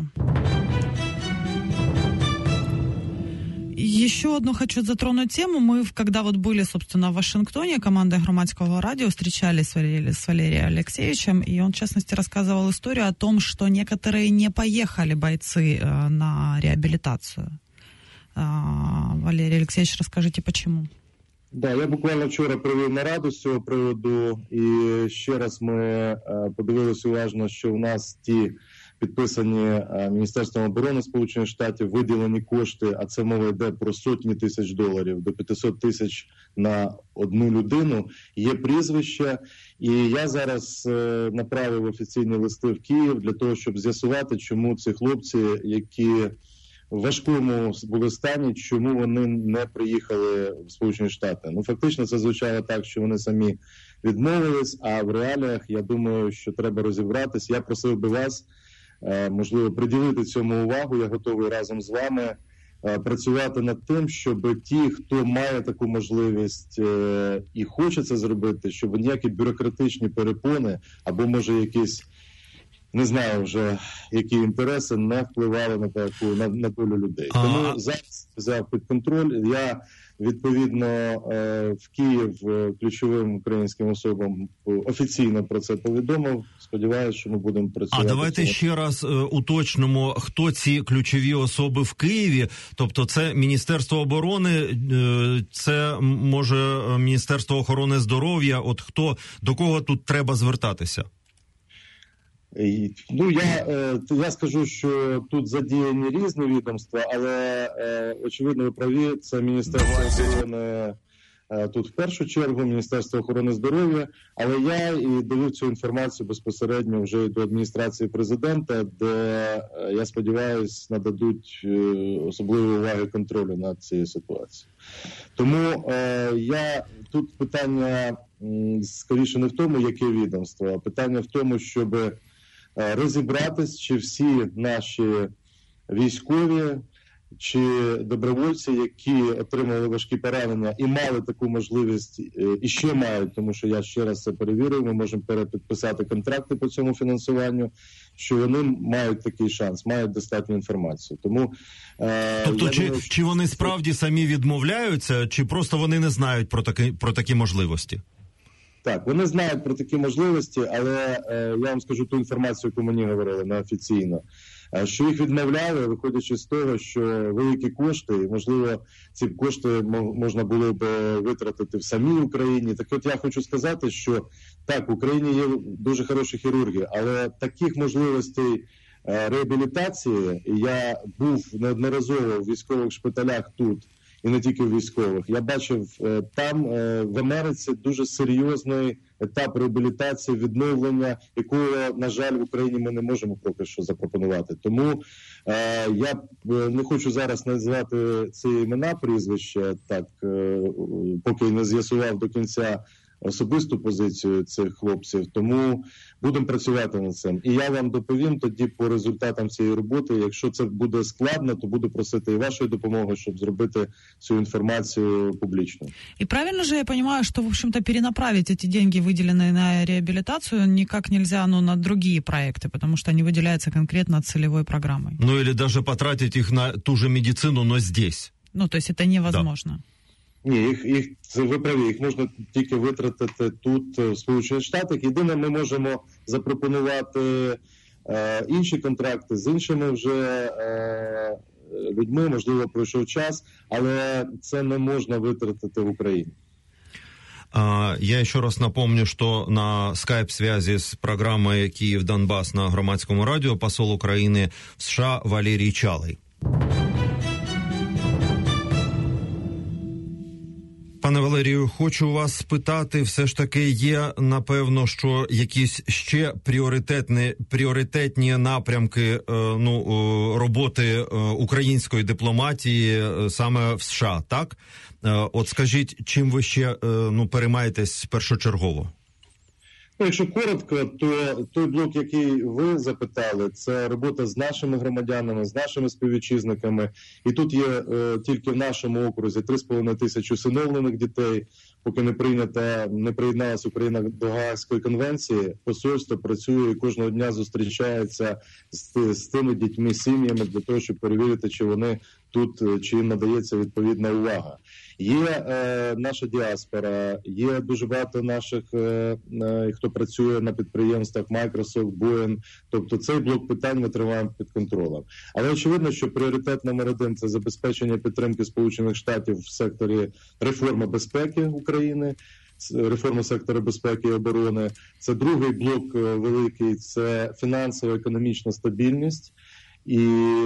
Еще одну хочу затронуть тему. Мы, когда вот были, собственно, в Вашингтоне, командой Громадского радио встречались с Валерием, с Валерием Алексеевичем, и он, в частности, рассказывал историю о том, что некоторые не поехали бойцы э, на реабилитацию. Э, Валерий Алексеевич, расскажите, почему? Да, я буквально вчора провів нараду з цього приводу, і ще раз ми е, подивилися уважно, що в нас ті підписані е, Міністерством оборони Сполучених Штатів виділені кошти, а це мова йде про сотні тисяч доларів, до п'ятсот тисяч на одну людину, є прізвища. І я зараз е, направив офіційні листи в Київ для того, щоб з'ясувати, чому ці хлопці, які в важкому були стані, чому вони не приїхали в Сполучені Штати. Ну, фактично, це звучало так, що вони самі відмовились, а в реаліях, я думаю, що треба розібратись. Я просив би вас, можливо, приділити цьому увагу. Я готовий разом з вами працювати над тим, щоб ті, хто має таку можливість і хоче це зробити, щоб ніякі бюрократичні перепони або, може, якісь, не знаю вже, які інтереси не впливали на таку на, на долю людей. А... Тому зараз взяв під контроль. Я відповідно в Київ ключовим українським особам офіційно про це повідомив. Сподіваюся, що ми будемо працювати. А давайте ще раз уточнимо, хто ці ключові особи в Києві. Тобто це Міністерство оборони, це може Міністерство охорони здоров'я. От хто, до кого тут треба звертатися? Ну, я, я скажу, що тут задіяні різні відомства, але, очевидно, ви праві, це Міністерство оборони тут в першу чергу, Міністерство охорони здоров'я, але я і довів цю інформацію безпосередньо вже до адміністрації президента, де, я сподіваюся, нададуть особливої уваги контролю над цією ситуацією. Тому я, тут питання скоріше не в тому, яке відомство, а питання в тому, щоб розібратись, чи всі наші військові, чи добровольці, які отримали важкі поранення і мали таку можливість, і ще мають, тому що я ще раз це перевірив, ми можемо перепідписати контракти по цьому фінансуванню, що вони мають такий шанс, мають достатню інформацію. Тому, е, тобто, чи, думаю, що... чи вони справді самі відмовляються, чи просто вони не знають про такі, про такі можливості? Так, вони знають про такі можливості, але е, я вам скажу ту інформацію, яку мені говорили неофіційно, е, що їх відмовляли, виходячи з того, що великі кошти, і, можливо, ці кошти можна було б витратити в самій Україні. Так от я хочу сказати, що так, в Україні є дуже хороші хірурги, але таких можливостей е, реабілітації, я був неодноразово в військових шпиталях тут, і не тільки військових. Я бачив е, там, е, в Америці, дуже серйозний етап реабілітації, відновлення, якого, на жаль, в Україні ми не можемо поки що запропонувати. Тому е, я не хочу зараз називати ці імена, прізвища, так, е, поки не з'ясував до кінця особисту позицію цих хлопців, тому будемо працювати над цим. І я вам доповім тоді по результатам цієї роботи. Якщо це буде складно, то буду просити і вашої допомоги, щоб зробити цю інформацію публічною. И правильно же я понимаю, что, в общем-то, перенаправить эти деньги, выделенные на реабилитацию, никак нельзя, ну, на другие проекты, потому что они выделяются конкретно целевой программой. Ну, или даже потратить их на ту же медицину, но здесь. Ну, то есть это невозможно. Да. Ні, їх, їх, це ви праві, їх можна тільки витратити тут, в Сполучених Штатах. Єдине, ми можемо запропонувати е, інші контракти з іншими вже е, людьми, можливо, пройшов час, але це не можна витратити в Україні. Я еще раз напомню, что на скайп-связи с программой «Киев-Донбасс» на Громадском радио посол Украины в США Валерий Чалый. Пане Валерію, хочу вас спитати, все ж таки є, напевно, що якісь ще пріоритетні, пріоритетні напрямки ну, роботи української дипломатії саме в США, так? От скажіть, чим ви ще ну, переймаєтесь першочергово? Ну, якщо коротко, то той блок, який ви запитали, це робота з нашими громадянами, з нашими співвітчизниками. І тут є е, тільки в нашому окрузі три з половиною тисячі усиновлених дітей. Поки не прийнята, не приєдналася Україна до Гаазької конвенції, посольство працює і кожного дня зустрічається з, з тими дітьми, сім'ями для того, щоб перевірити, чи вони тут, чи їм надається відповідна увага. Є е, наша діаспора, є дуже багато наших, е, е, хто працює на підприємствах Microsoft, Boeing, тобто цей блок питань ми тримаємо під контролем. Але очевидно, що пріоритет номер один – це забезпечення підтримки Сполучених Штатів в секторі реформи безпеки України, реформи сектору безпеки і оборони. Це другий блок великий – це фінансово-економічна стабільність. І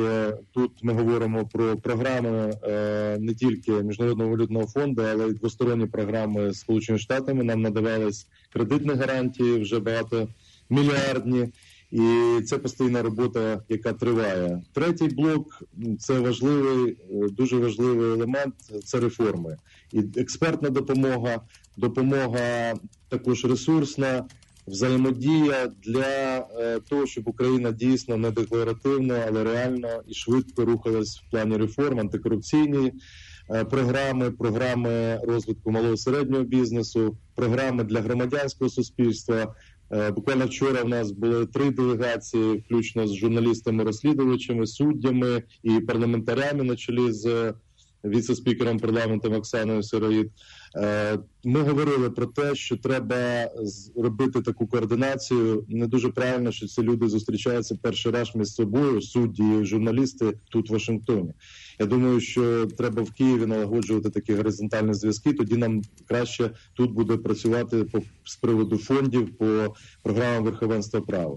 тут ми говоримо про програми е, не тільки Міжнародного валютного фонду, але й двосторонні програми з Сполученими Штатами. Нам надавались кредитні гарантії, вже багато мільярдні. І це постійна робота, яка триває. Третій блок – це важливий, дуже важливий елемент – це реформи. І експертна допомога, допомога також ресурсна, взаємодія для е, того, щоб Україна дійсно не декларативно, але реально і швидко рухалась в плані реформ, антикорупційні е, програми, програми розвитку малого і середнього бізнесу, програми для громадянського суспільства. Е, буквально вчора в нас були три делегації, включно з журналістами-розслідувачами, суддями і парламентарями на чолі з віце-спікером парламенту Оксаною Сироїд. Ми говорили про те, що треба робити таку координацію. Не дуже правильно, що ці люди зустрічаються перший раз між собою, судді і журналісти тут в Вашингтоні. Я думаю, що треба в Києві налагоджувати такі горизонтальні зв'язки, тоді нам краще тут буде працювати по, з приводу фондів по програмам верховенства права.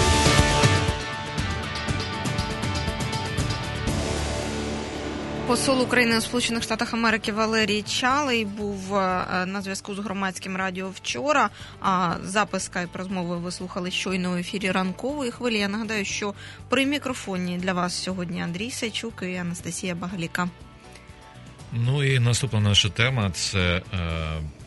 Посол України у Сполучених Штатах Америки Валерій Чалий був на зв'язку з Громадським радіо вчора. А запис скайп-розмови ви слухали щойно у ефірі ранкової хвилі. Я нагадаю, що при мікрофоні для вас сьогодні Андрій Сайчук і Анастасія Багаліка. Ну і наступна наша тема – це е,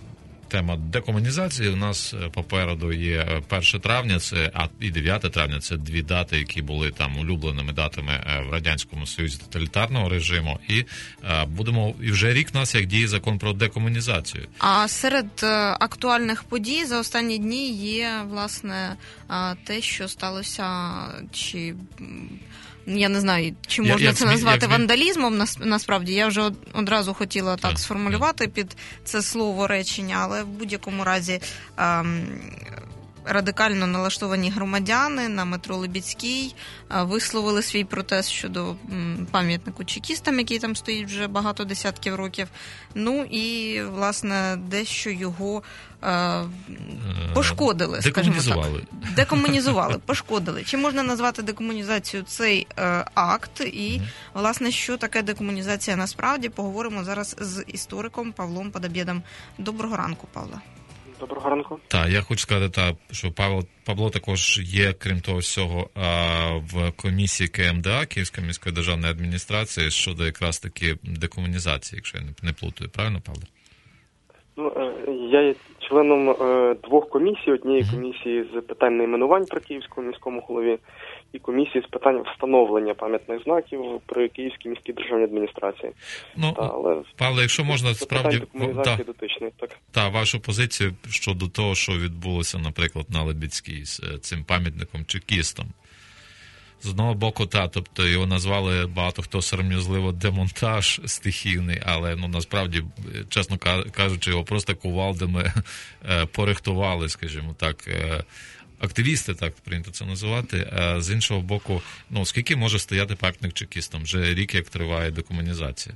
тема декомунізації. У нас попереду є перше травня, це, а і дев'яте травня, це дві дати, які були там улюбленими датами в Радянському Союзі тоталітарного режиму. І будемо, і вже рік у нас як діє закон про декомунізацію. А серед актуальних подій за останні дні є, власне, те, що сталося, чи... Я не знаю, чи можна я, це як, назвати як, вандалізмом, насправді. Я вже одразу хотіла так, так сформулювати під це слово речення, але в будь-якому разі ем, радикально налаштовані громадяни на метро Либідській висловили свій протест щодо пам'ятнику чекістам, який там стоїть вже багато десятків років. Ну і, власне, дещо його е, пошкодили, скажімо так. Декомунізували, пошкодили. Чи можна назвати декомунізацію цей е, акт? І, власне, що таке декомунізація насправді? Поговоримо зараз з істориком Павлом Подобєдом. Доброго ранку, Павло. Доброго ранку. Так, я хочу сказати, та, що Павло, Павло також є, крім того всього, в комісії Ке Ем Де А, Київської міської державної адміністрації, щодо якраз таки декомунізації, якщо я не плутаю. Правильно, Павло? Ну, я є членом двох комісій. Однієї uh-huh. комісії з питань найменувань при Київському міському голові і комісії з питань встановлення пам'ятних знаків при Київській міській державній адміністрації. Ну, та, але Павло, якщо можна, справді, та, так. та, вашу позицію щодо того, що відбулося, наприклад, на Либідській з цим пам'ятником чекістам. З одного боку, та, тобто його назвали багато хто сором'язливо демонтаж стихійний, але ну насправді, чесно кажучи, його просто кувалдами порихтували, скажімо так, активісти, так прийнято це називати. А з іншого боку, ну скільки може стояти пам'ятник чекістам? Вже рік, як триває декомунізація.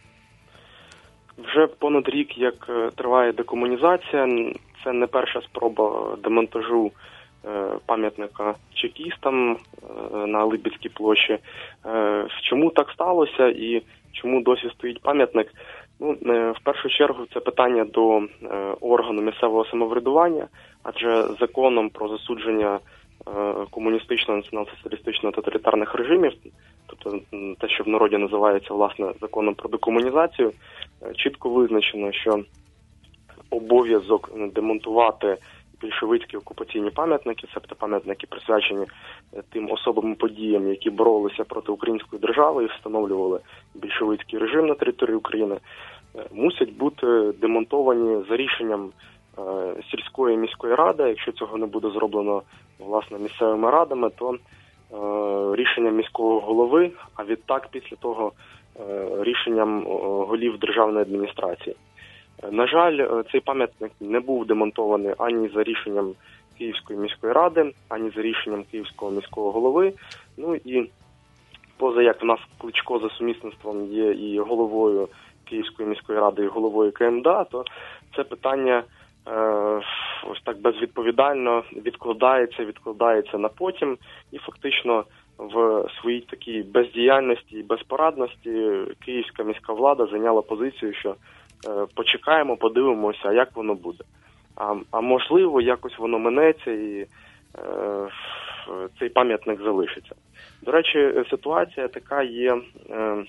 Вже понад рік, як триває декомунізація. Це не перша спроба демонтажу пам'ятника чекістам на Либідській площі. Чому так сталося і чому досі стоїть пам'ятник? Ну, в першу чергу це питання до органу місцевого самоврядування, адже законом про засудження комуністичного, націонал-соціалістичного тоталітарних режимів, тобто те, що в народі називається, власне, законом про декомунізацію, чітко визначено, що обов'язок демонтувати більшовицькі окупаційні пам'ятники, себто пам'ятники, присвячені тим особам і подіям, які боролися проти української держави і встановлювали більшовицький режим на території України, мусять бути демонтовані за рішенням е, сільської міської ради. Якщо цього не буде зроблено, власне, місцевими радами, то е, рішенням міського голови, а відтак після того е, рішенням голів державної адміністрації. На жаль, цей пам'ятник не був демонтований ані за рішенням Київської міської ради, ані за рішенням Київського міського голови. Ну і поза як в нас Кличко за сумісництвом є і головою Київської міської ради, і головою Ке Ем Де А, то це питання е, ось так безвідповідально відкладається, відкладається на потім, і фактично в своїй такій бездіяльності і безпорадності київська міська влада зайняла позицію, що почекаємо, подивимося, як воно буде. А, а можливо, якось воно минеться і е, цей пам'ятник залишиться. До речі, ситуація така є е, е,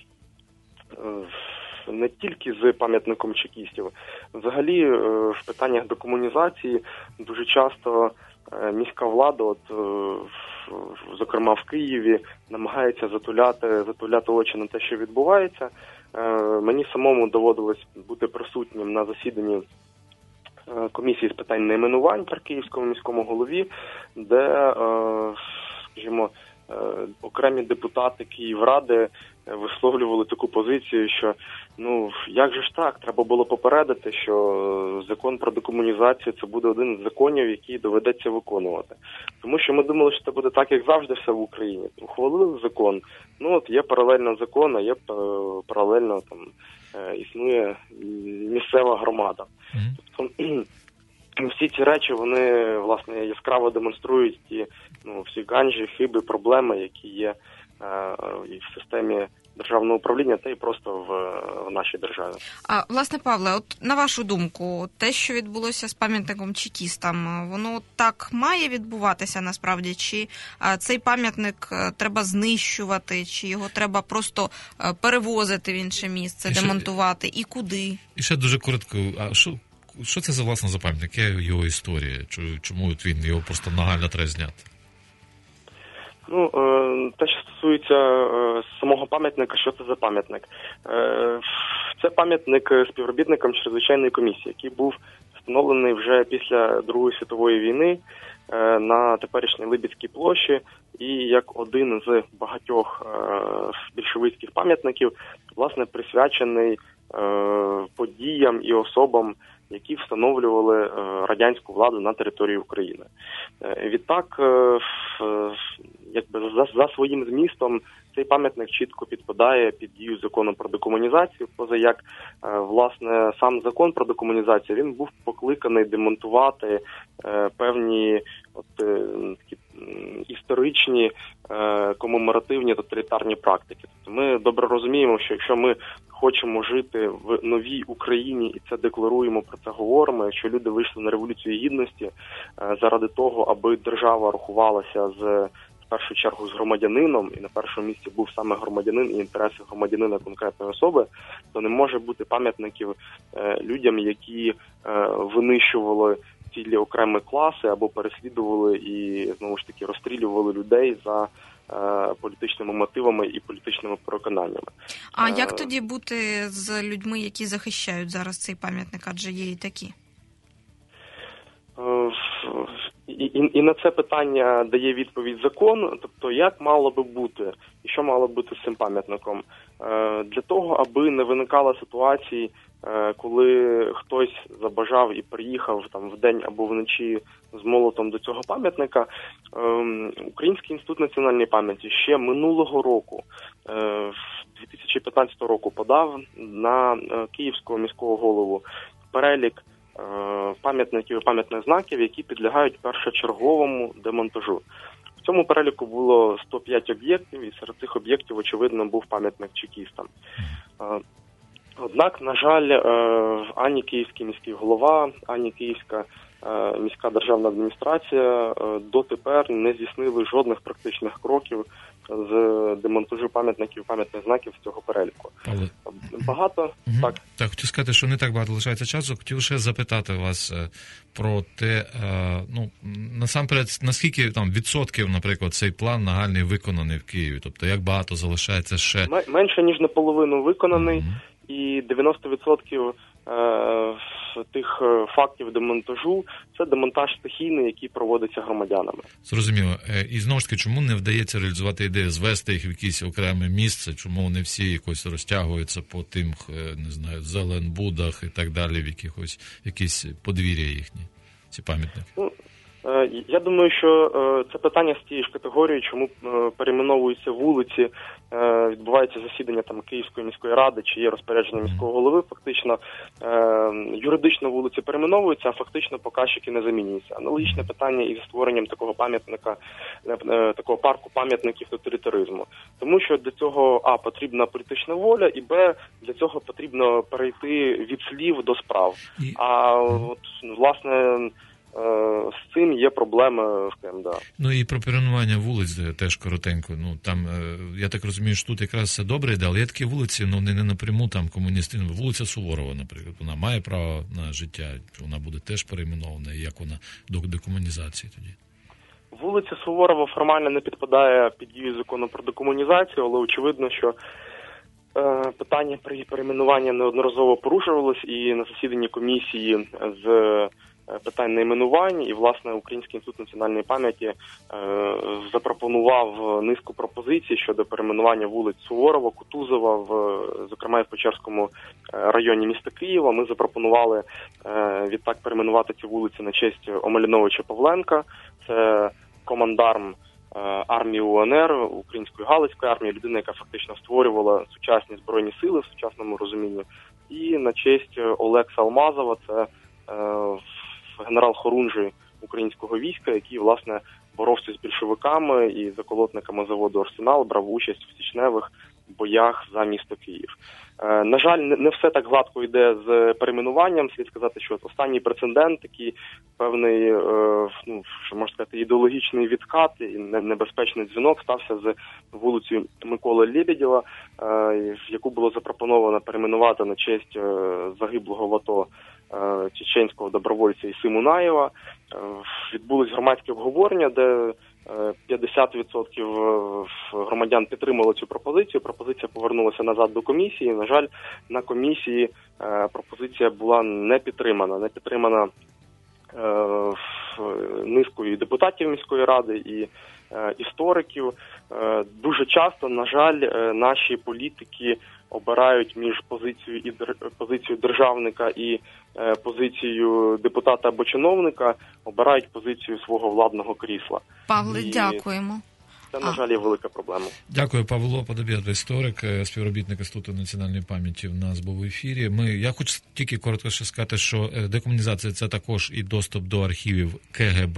не тільки з пам'ятником чекістів. Взагалі, е, в питаннях декомунізації дуже часто е, міська влада, от, е, зокрема в Києві, намагається затуляти, затуляти очі на те, що відбувається. Мені самому доводилось бути присутнім на засіданні комісії з питань найменувань при Київському міському голові, де, скажімо, окремі депутати Київради висловлювали таку позицію, що ну як же ж так, треба було попередити, що закон про декомунізацію це буде один з законів, який доведеться виконувати. Тому що ми думали, що це буде так, як завжди все в Україні. Ухвалили закон, ну от є паралельно закон, а є паралельно там існує місцева громада. Mm-hmm. Тобто всі ці речі, вони, власне, яскраво демонструють ті, ну, всі ганжі, хиби, проблеми, які є е, і в системі державного управління, та й просто в, в нашій державі. А, власне, Павле, от на вашу думку, те, що відбулося з пам'ятником чекістам, воно так має відбуватися насправді? Чи а, цей пам'ятник треба знищувати, чи його треба просто а, перевозити в інше місце, і демонтувати? Ще, і куди? І ще дуже коротко, а що що це за власне за пам'ятник? Яка його історія? Чому він його просто нагально треба зняти? Ну, те, що стосується самого пам'ятника, що це за пам'ятник? Це пам'ятник співробітникам чрезвичайної комісії, який був встановлений вже після Другої світової війни на теперішній Либідській площі, і як один з багатьох більшовицьких пам'ятників, власне, присвячений подіям і особам, які встановлювали радянську владу на території України. Відтак, якби за, за своїм змістом, цей пам'ятник чітко підпадає під дію закону про декомунізацію, поза як, власне, сам закон про декомунізацію, він був покликаний демонтувати певні от, такі історичні, комеморативні, тоталітарні практики. Тобто ми добре розуміємо, що якщо ми хочемо жити в новій Україні і це декларуємо, про це говоримо, якщо люди вийшли на Революцію Гідності заради того, аби держава рахувалася з в першу чергу з громадянином, і на першому місці був саме громадянин і інтереси громадянина конкретної особи, то не може бути пам'ятників людям, які винищували цілі окремі класи або переслідували і, знову ж таки, розстрілювали людей за політичними мотивами і політичними переконаннями. А як тоді бути з людьми, які захищають зараз цей пам'ятник, адже є і такі? І, і, і на це питання дає відповідь закон, тобто як мало би бути, і що мало бути з цим пам'ятником. Для того, аби не виникало ситуацій, коли хтось забажав і приїхав там вдень або вночі з молотом до цього пам'ятника, Український інститут національної пам'яті ще минулого року, дві тисячі п'ятнадцятого року, подав на Київського міського голову перелік пам'ятників і пам'ятних знаків, які підлягають першочерговому демонтажу. В цьому переліку було сто п'ять об'єктів, і серед цих об'єктів, очевидно, був пам'ятник чекістам. Однак, на жаль, ані Київський міський голова, ані Київська міська державна адміністрація дотепер не здійснили жодних практичних кроків з демонтажу пам'ятників, пам'ятних знаків з цього переліку. Але... Багато, угу. так. Так, хотів сказати, що не так багато лишається часу. Хотів ще запитати вас про те, ну, насамперед, наскільки там відсотків, наприклад, цей план нагальний виконаний в Києві? Тобто, як багато залишається ще? Менше, ніж наполовину виконаний, угу. І дев'яносто відсотків тих фактів демонтажу – це демонтаж стихійний, який проводиться громадянами. Зрозуміло. І знову ж таки, чому не вдається реалізувати ідею, звести їх в якесь окреме місце? Чому вони всі якось розтягуються по тим, не знаю, Зеленбудах і так далі, в якихось якісь подвір'я їхні, ці пам'ятники? Ну, я думаю, що це питання з тієї ж категорії, чому перейменовуються вулиці, відбувається засідання там Київської міської ради, чи є розпорядження міського голови, фактично юридично вулиці перейменовуються, а фактично показчики не замінюються. Аналогічне питання і зі створенням такого пам'ятника, такого парку пам'ятників тоталітаризму. Тому що для цього, а, потрібна політична воля, і, б, для цього потрібно перейти від слів до справ. А от, власне, з цим є проблеми в КМДА. Ну і про перейменування вулиць теж коротенько. Ну там, я так розумію, що тут якраз все добре йде, але є такі вулиці, ну не, не напряму там комуністи. Вулиця Суворова, наприклад, вона має право на життя, вона буде теж перейменована, і як вона до декомунізації тоді? Вулиця Суворова формально не підпадає під дію закону про декомунізацію, але очевидно, що е, питання при перейменуванні неодноразово порушувалось і на засіданні комісії з питань найменувань, і, власне, Український інститут національної пам'яті е, запропонував низку пропозицій щодо перейменування вулиць Суворова, Кутузова, в, зокрема, і в Печерському районі міста Києва. Ми запропонували е, відтак перейменувати ці вулиці на честь Омеляновича Павленка. Це командарм е, армії УНР, Української Галицької армії, людина, яка фактично створювала сучасні збройні сили в сучасному розумінні. І на честь Олекса Алмазова, це е, генерал Хорунжий українського війська, який, власне, боровся з більшовиками і заколотниками заводу «Арсенал», брав участь в січневих боях за місто Київ. Е, на жаль, не, не все так гладко йде з перейменуванням. Слід сказати, що останній прецедент, такий певний, е, ну, що можна сказати, ідеологічний відкат і небезпечний дзвінок стався з вулицею Миколи Лебедєва, е, яку було запропоновано перейменувати на честь е, загиблого в АТО чеченського добровольця Ісі Мунаєва. Відбулись громадські обговорення, де п'ятдесят відсотків громадян підтримали цю пропозицію. Пропозиція повернулася назад до комісії. На жаль, на комісії пропозиція була не підтримана. Не підтримана низкою депутатів міської ради і істориків. Дуже часто, на жаль, наші політики обирають між позицією і позицією державника і позицією депутата або чиновника, обирають позицію свого владного крісла. Павле, і дякуємо. Це, на жаль, є велика проблема. Дякую, Павло Подобєдо, історик, співробітник Інституту національної пам'яті в нас був в ефірі. Ми, я хочу тільки коротко ще сказати, що декомунізація – це також і доступ до архівів КГБ,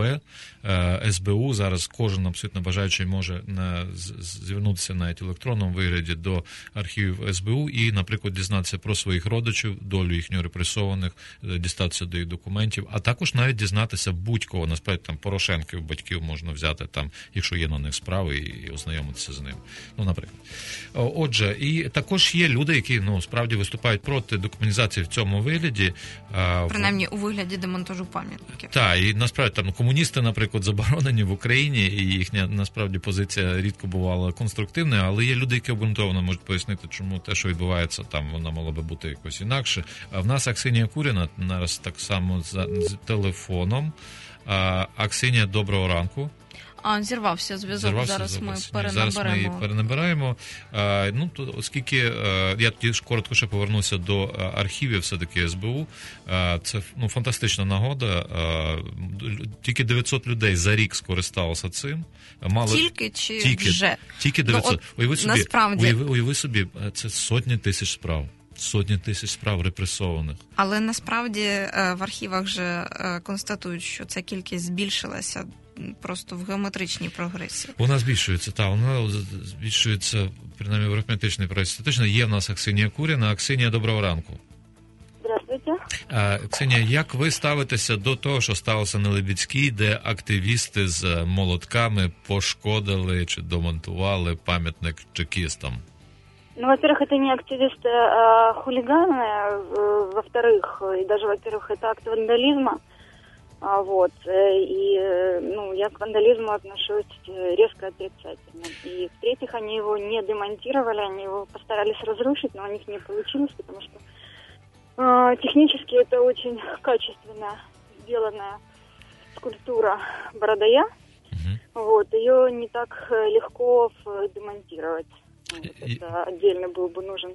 ес бе у. Зараз кожен абсолютно бажаючий може на, звернутися навіть в електронному вигляді до архівів ес бе у і, наприклад, дізнатися про своїх родичів, долю їхньої репресованих, дістатися до їх документів, а також навіть дізнатися будь-кого, насправді там Порошенків, батьків можна взяти там, якщо є на них справи, і ознайомитися з ним. Ну, наприклад. Отже, і також є люди, які, ну, справді виступають проти декомунізації в цьому вигляді. Принаймні у вигляді демонтажу пам'ятників. Так, і насправді там комуністи, наприклад, заборонені в Україні, і їхня, насправді, позиція рідко бувала конструктивною, але є люди, які обґрунтовано можуть пояснити, чому те, що відбувається там, воно мало би бути якось інакше. А в нас Аксинія Куріна, зараз так само з, з телефоном. А, Аксинія, доброго ранку. А, зірвався зв'язок, зірвався зараз зв'язок. ми перенаберемо. Зараз ми її перенабираємо. А, ну, то, оскільки а, я тоді коротко ще повернуся до архівів все-таки ес бе у, а, це, ну, фантастична нагода. А, тільки дев'ятсот людей за рік скористалося цим. Мало... Тільки чи тільки, вже? Тільки дев'ятсот. Ну, от, уяви, собі, насправді... уяви, уяви собі, це сотні тисяч справ. Сотні тисяч справ репресованих. Але насправді в архівах же констатують, що ця кількість збільшилася просто в геометричній прогресії. Вона збільшується, так, вона збільшується, принаймні в арифметичній прогресії. Точно, є в нас Аксинія Куріна. Аксинія, доброго ранку. Здравствуйте. Аксинія, як ви ставитеся до того, що сталося на Либідській, де активісти з молотками пошкодили чи демонтували пам'ятник чекістам? Ну, во-первых, это не активисты, а хулиганы. Во-вторых, и даже, во-первых, это акт вандализма. Вот. И, ну, я к вандализму отношусь резко отрицательно. И, в-третьих, они его не демонтировали, они его постарались разрушить, но у них не получилось, потому что э, технически это очень качественно сделанная скульптура Бородая. Uh-huh. Вот. Ее не так легко демонтировать. Это отдельно был бы нужен,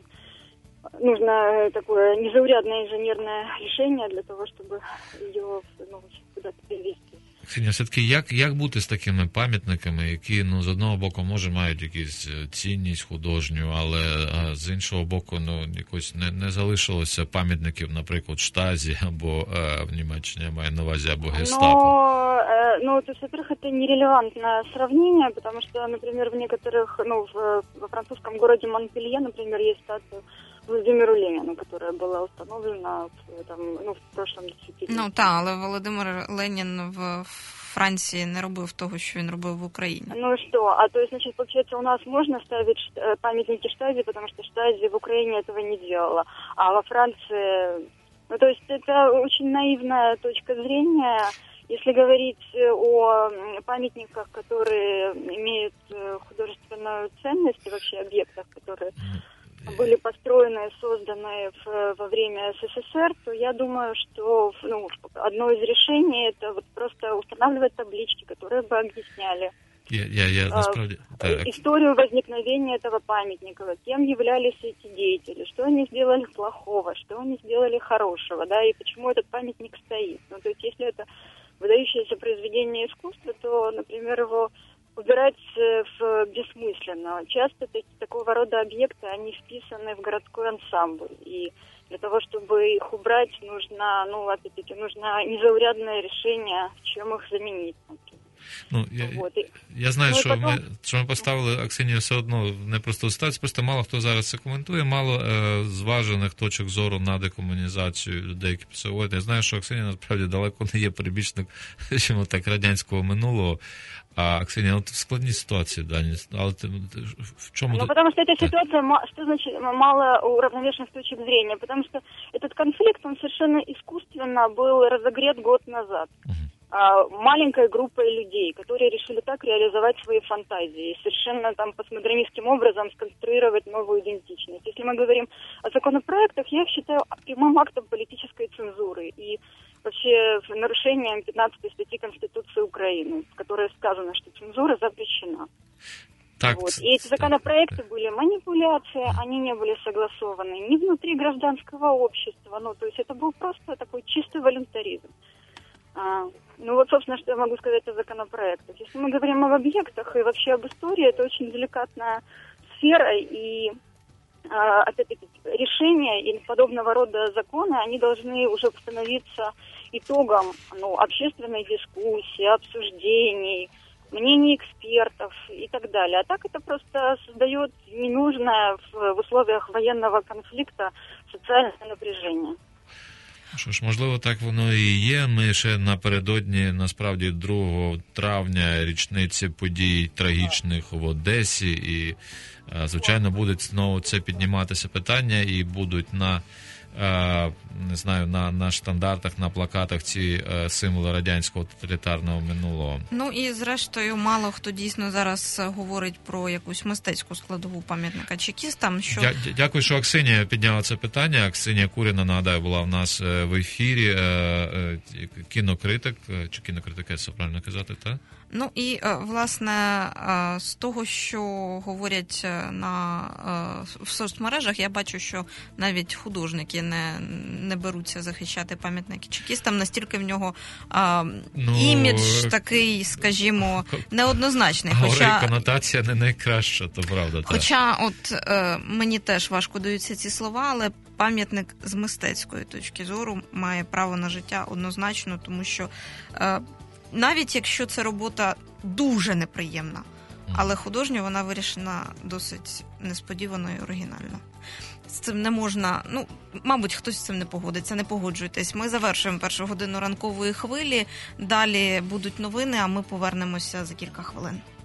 нужно такое незаурядное инженерное решение для того, чтобы ее, ну, куда-то перевести. Ксенія, все-таки як, як бути з такими пам'ятниками, які, ну, з одного боку, може, мають якусь цінність художню, але а, з іншого боку, ну, якось не, не залишилося пам'ятників, наприклад, Штазі або а, в Німеччині, я маю на увазі, або Гестапо? Но, э, ну, то есть, во-первых, это нерелевантное сравнение, потому что, например, в некоторых, ну, в, во французском городе Монпелье, например, есть статуя Володимиру Леніну, яка була установлена в, там, ну, в прошлом десятилетии. Ну, так, але Володимир Ленін в Франції не робив того, що він робив в Україні. Ну что, а то есть, значит, получается, у нас можно ставить памятники Штази, потому что Штази в Украине этого не делала, а во Франции... Ну, то есть, это очень наивная точка зрения. Если говорить о памятниках, которые имеют художественную ценность, и вообще объектах, которые были построены и созданы в, во время СССР, то я думаю, что, ну, одно из решений – это вот просто устанавливать таблички, которые бы объясняли я, я, я, насправді, э, историю возникновения этого памятника, кем являлись эти деятели, что они сделали плохого, что они сделали хорошего, да, и почему этот памятник стоит. Ну, то есть, если это выдающееся произведение искусства, то, например, его убирать в бессмысленно. Часто таки, такого рода объекты, они вписаны в городской ансамбль. И для того, чтобы их убрать, нужно, ну, опять-таки, нужно незаурядное решение, чем их заменить. Ну, я, Вот, и... я знаю, ну, що, потом... ми, що ми поставили Аксинію все одно в непросту ситуацію, просто мало хто зараз це коментує, мало е, зважених точок зору на декомунізацію людей, які писають. Я знаю, що Аксинія насправді далеко не є прибічник, скажімо так, радянського минулого. А, Аксинья, вот в складной ситуации, да, не, а ты, ты, в чем... Ну, потому что эта ситуация, что значит мало уравновешенных точек зрения? Потому что этот конфликт, он совершенно искусственно был разогрет год назад. Uh-huh. А, маленькой группой людей, которые решили так реализовать свои фантазии, совершенно там постмодернистским образом сконструировать новую идентичность. Если мы говорим о законопроектах, я их считаю прямым актом политической цензуры и вообще нарушением пятнадцатой статьи Конституции Украины, в которой сказано, что цензура запрещена. Так, вот. И эти законопроекты были манипуляции, они не были согласованы ни внутри гражданского общества, ну, то есть это был просто такой чистый волюнтаризм. А, ну вот, собственно, что я могу сказать о законопроектах. Если мы говорим об объектах и вообще об истории, это очень деликатная сфера, и а, опять-таки решения или подобного рода законы, они должны уже становиться итогом, ну, общественной дискуссии, обсуждений, мнений экспертов и так далее. А так это просто создает ненужное в, в условиях военного конфликта социальное напряжение. Що ж, можливо, так воно і є. Ми ще напередодні, насправді, другого травня річниці подій трагічних в Одесі, і, звичайно, буде знову це підніматися питання, і будуть на, не знаю, на, на штандартах, на плакатах ці символи радянського тоталітарного минулого. Ну і, зрештою, мало хто дійсно зараз говорить про якусь мистецьку складову пам'ятника чекістам. Що... Дя- дякую, що Аксинія підняла це питання. Аксинія Куріна, нагадаю, була в нас в ефірі, кінокритик, чи кінокритика, це правильно казати, так? Ну і, власне, з того, що говорять на, в соцмережах, я бачу, що навіть художники не, не беруться захищати пам'ятники чекістам, настільки в нього а, ну, імідж такий, скажімо, неоднозначний. Хоча конотація не найкраща, то правда. Хоча так. От е, мені теж важко даються ці слова, але пам'ятник з мистецької точки зору має право на життя однозначно, тому що е, навіть якщо ця робота дуже неприємна, але художньо вона вирішена досить несподівано і оригінально. З цим не можна, ну, мабуть, хтось з цим не погодиться, не погоджуйтесь. Ми завершуємо першу годину ранкової хвилі, далі будуть новини, а ми повернемося за кілька хвилин.